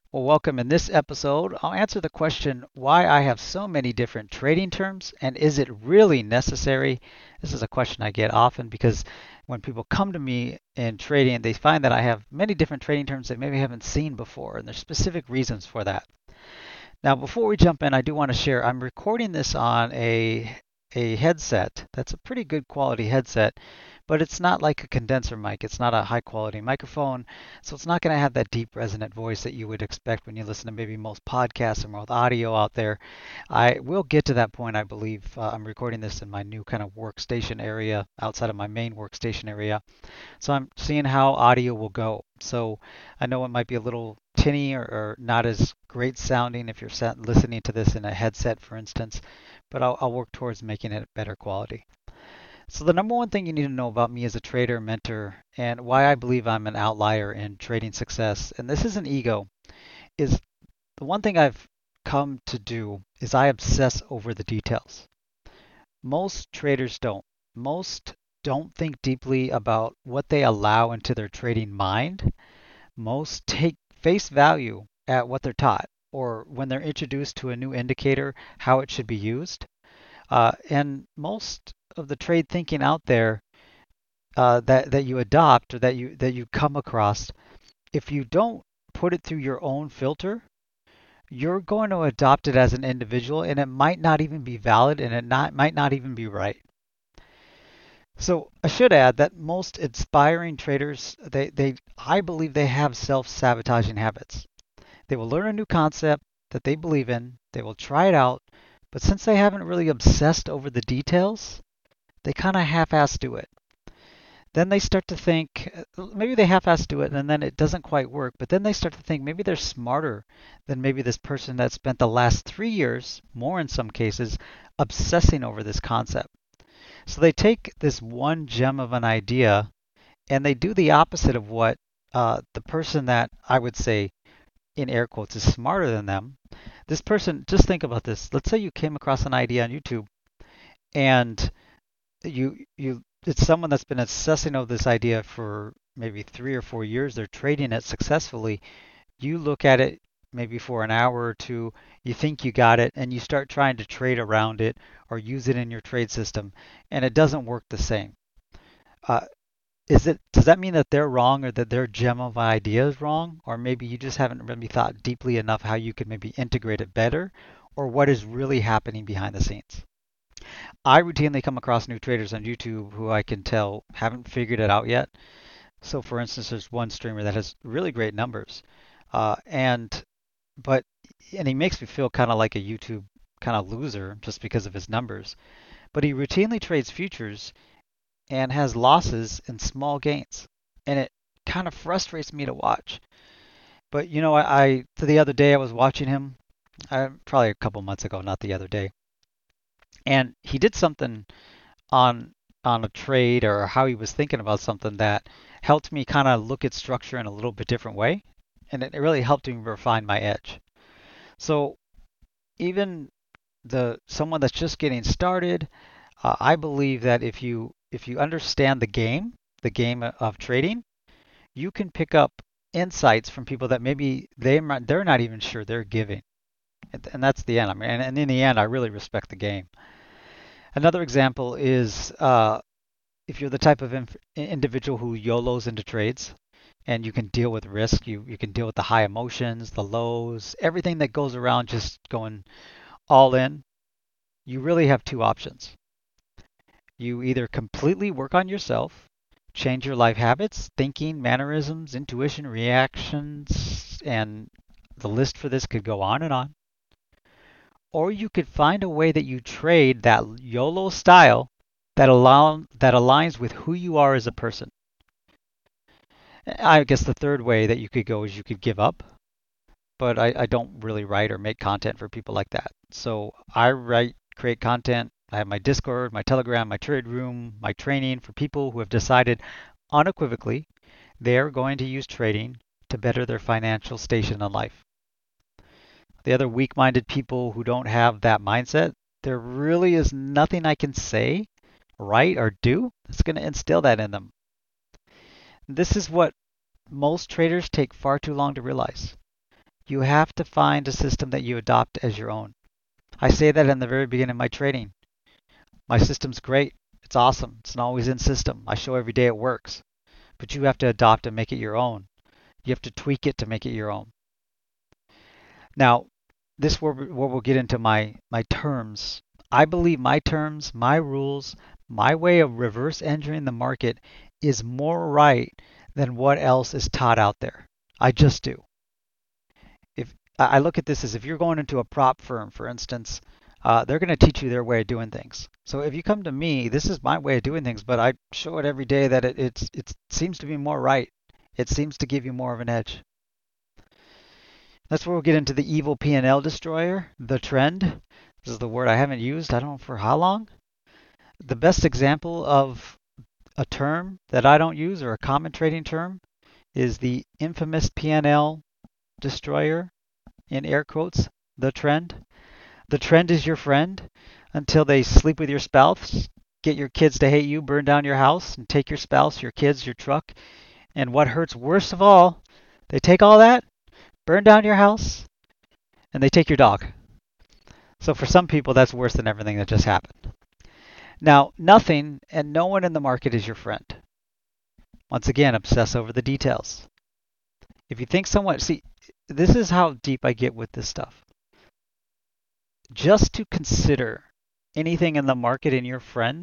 Well, welcome. In this episode, I'll answer the question why I have so many different trading terms and is it really necessary? This is a question I get often because when people come to me in trading, they find that I have many different trading terms they maybe haven't seen before, and there's specific reasons for that. Now, before we jump in, I do want to share I'm recording this on a headset. That's a pretty good quality headset, but it's not like a condenser mic. It's not a high quality microphone, so it's not going to have that deep resonant voice that you would expect when you listen to maybe most podcasts or most audio out there. I will get to that point, I believe. I'm recording this in my new kind of workstation area outside of my main workstation area. So I'm seeing how audio will go. So I know it might be a little tinny or not as great sounding if you're listening to this in a headset, for instance, but I'll work towards making it better quality. So the number one thing you need to know about me as a trader, mentor, and why I believe I'm an outlier in trading success, and this isn't ego, is the one thing I've come to do is I obsess over the details. Most traders don't. Most don't think deeply about what they allow into their trading mind. Most take face value at what they're taught or when they're introduced to a new indicator, how it should be used. And most of the trade thinking out there that you adopt or that you come across, if you don't put it through your own filter, you're going to adopt it as an individual, and it might not even be valid, and might not even be right. So I should add that most inspiring traders, I believe they have self-sabotaging habits. They will learn a new concept that they believe in, they will try it out, but since they haven't really obsessed over the details, they kind of half-ass do it. Then they start to think, maybe they half-ass do it and then it doesn't quite work, but then they start to think maybe they're smarter than maybe this person that spent the last 3 years, more in some cases, obsessing over this concept. So they take this one gem of an idea and they do the opposite of what the person that I would say, in air quotes, is smarter than them. This person, just think about this. Let's say you came across an idea on YouTube and it's someone that's been obsessing over this idea for maybe 3 or 4 years. They're trading it successfully. You look at it maybe for an hour or two, you think you got it, and you start trying to trade around it or use it in your trade system, and it doesn't work the same. Uh, does that mean that they're wrong or that their gem of idea is wrong? Or maybe you just haven't really thought deeply enough how you could maybe integrate it better or what is really happening behind the scenes. I routinely come across new traders on YouTube who I can tell haven't figured it out yet. So for instance, there's one streamer that has really great numbers. And but and he makes me feel kind of like a YouTube kind of loser just because of his numbers. But he routinely trades futures and has losses and small gains. And it kind of frustrates me to watch. But the other day I was watching him, probably a couple months ago, not the other day, and he did something on on a trade or how he was thinking about something that helped me kind of look at structure in a little bit different way, and it really helped me refine my edge. So even the someone that's just getting started, I believe that if you understand the game of trading, you can pick up insights from people that maybe they're not even sure they're giving. And that's the end. I mean, and in the end, I really respect the game. Another example is if you're the type of individual who YOLOs into trades and you can deal with risk, you can deal with the high emotions, the lows, everything that goes around just going all in, you really have two options. You either completely work on yourself, change your life habits, thinking, mannerisms, intuition, reactions, and the list for this could go on and on. Or you could find a way that you trade that YOLO style that aligns with who you are as a person. I guess the third way that you could go is you could give up, but I don't really write or make content for people like that. So I write, create content. I have my Discord, my Telegram, my trade room, my training for people who have decided unequivocally they're going to use trading to better their financial station in life. The other weak minded people who don't have that mindset, there really is nothing I can say, write, or do that's going to instill that in them. This is what most traders take far too long to realize. You have to find a system that you adopt as your own. I say that in the very beginning of my training. My system's great. It's awesome. It's an always in system. I show every day it works. But you have to adopt and make it your own. You have to tweak it to make it your own. Now, this is where we'll get into my terms. I believe my terms, my rules, my way of reverse engineering the market is more right than what else is taught out there. I just do. If I look at this as if you're going into a prop firm, for instance, they're going to teach you their way of doing things. So if you come to me, this is my way of doing things, but I show it every day that it seems to be more right. It seems to give you more of an edge. That's where we'll get into the evil P&L destroyer, the trend. This is the word I haven't used, I don't know for how long. The best example of a term that I don't use, or a common trading term, is the infamous P&L destroyer, in air quotes, the trend. The trend is your friend until they sleep with your spouse, get your kids to hate you, burn down your house, and take your spouse, your kids, your truck. And what hurts worst of all, they take all that, burn down your house, and they take your dog. So for some people, that's worse than everything that just happened. Now, nothing and no one in the market is your friend. Once again, obsess over the details. If you think someone, see, this is how deep I get with this stuff. Just to consider anything in the market in your friend,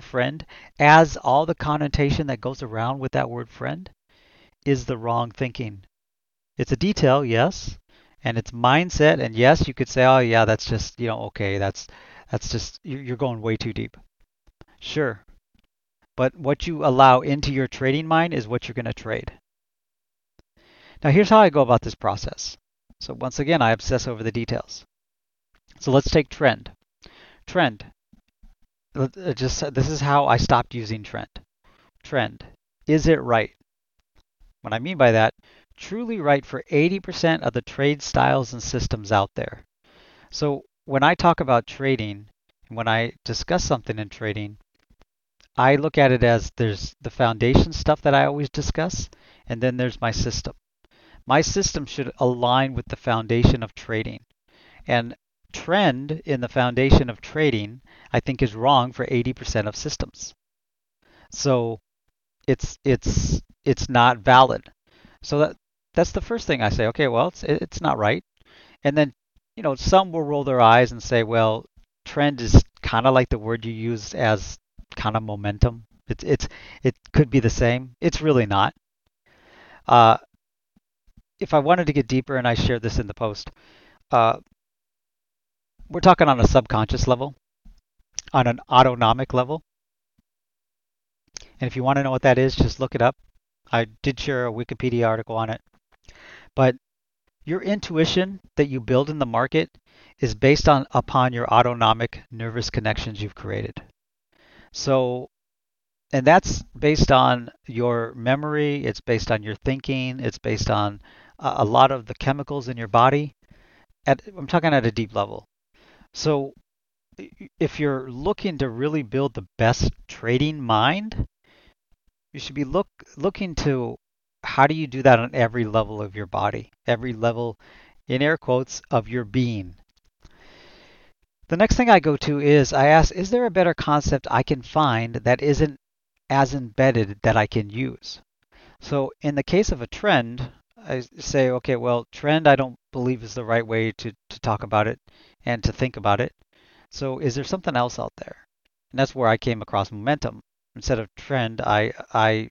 as all the connotation that goes around with that word friend, is the wrong thinking. It's a detail, yes, and it's mindset, and yes, you could say, oh yeah, that's just, okay, that's just, you're going way too deep. Sure, but what you allow into your trading mind is what you're going to trade. Now here's how I go about this process. So once again, I obsess over the details. So let's take trend. Trend. This is how I stopped using trend. Trend. Is it right? What I mean by that, truly right for 80% of the trade styles and systems out there. So when I talk about trading, and when I discuss something in trading, I look at it as there's the foundation stuff that I always discuss, and then there's my system. My system should align with the foundation of trading. And trend in the foundation of trading, I think, is wrong for 80% of systems. So it's not valid. So that's the first thing I say. Okay, well, it's not right. And then, some will roll their eyes and say, well, trend is kind of like the word you use as kind of momentum. It could be the same. It's really not. If I wanted to get deeper, and I shared this in the post, we're talking on a subconscious level, on an autonomic level. And if you want to know what that is, just look it up. I did share a Wikipedia article on it. But your intuition that you build in the market is based upon your autonomic nervous connections you've created. So, and that's based on your memory, it's based on your thinking, it's based on a lot of the chemicals in your body. I'm talking at a deep level. So if you're looking to really build the best trading mind, you should be looking to how do you do that on every level of your body, every level, in air quotes, of your being. The next thing I go to is I ask, is there a better concept I can find that isn't as embedded that I can use? So in the case of a trend, I say, okay, well, trend I don't believe is the right way to talk about it and to think about it. So is there something else out there? And that's where I came across momentum. Instead of trend, they're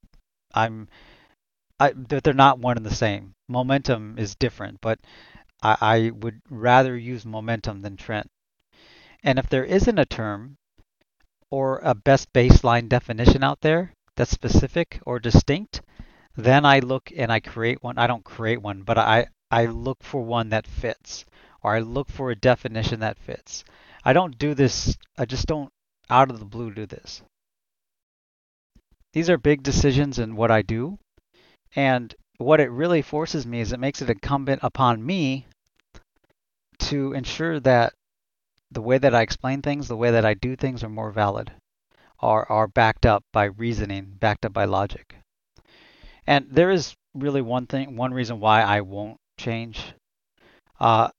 not one and the same. Momentum is different, but I would rather use momentum than trend. And if there isn't a term or a best baseline definition out there that's specific or distinct, then I look and I create one. I don't create one, but I look for one that fits, or I look for a definition that fits. I don't do this, I just don't out of the blue do this. These are big decisions in what I do, and what it really forces me is it makes it incumbent upon me to ensure that the way that I explain things, the way that I do things are more valid, are backed up by reasoning, backed up by logic. And there is really one reason why I won't change. Uh,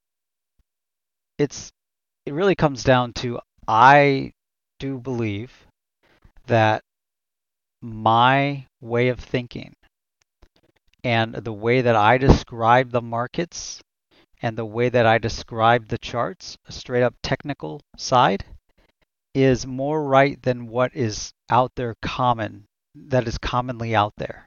it's it really comes down to I do believe that my way of thinking and the way that I describe the markets and the way that I describe the charts, a straight up technical side, is more right than what is out there that is commonly out there.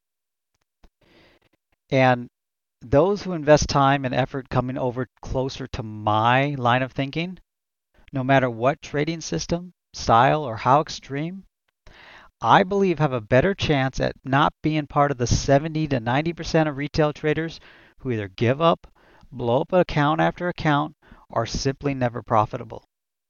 And those who invest time and effort coming over closer to my line of thinking, no matter what trading system, style, or how extreme, I believe have a better chance at not being part of the 70 to 90% of retail traders who either give up, blow up account after account, or simply never profitable.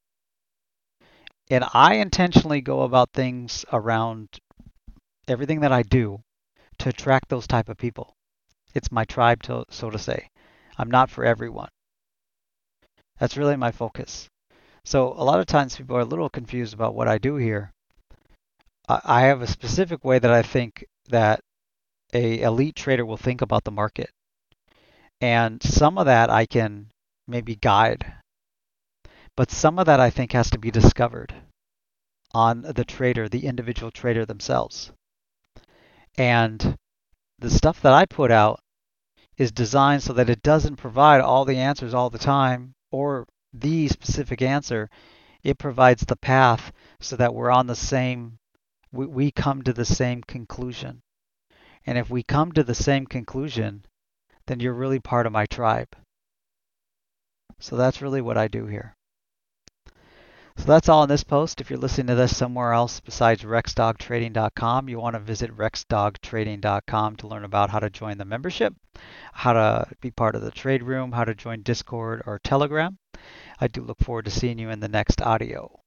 And I intentionally go about things around everything that I do to attract those type of people. It's my tribe, so to say. I'm not for everyone. That's really my focus. So a lot of times people are a little confused about what I do here. I have a specific way that I think that a elite trader will think about the market. And some of that I can maybe guide, but some of that I think has to be discovered on the individual trader themselves. And the stuff that I put out is designed so that it doesn't provide all the answers all the time or the specific answer. It provides the path so that we're on the same, we come to the same conclusion. And if we come to the same conclusion, then you're really part of my tribe. So that's really what I do here. So that's all in this post. If you're listening to this somewhere else besides rexdogtrading.com, you want to visit rexdogtrading.com to learn about how to join the membership, how to be part of the trade room, how to join Discord or Telegram. I do look forward to seeing you in the next audio.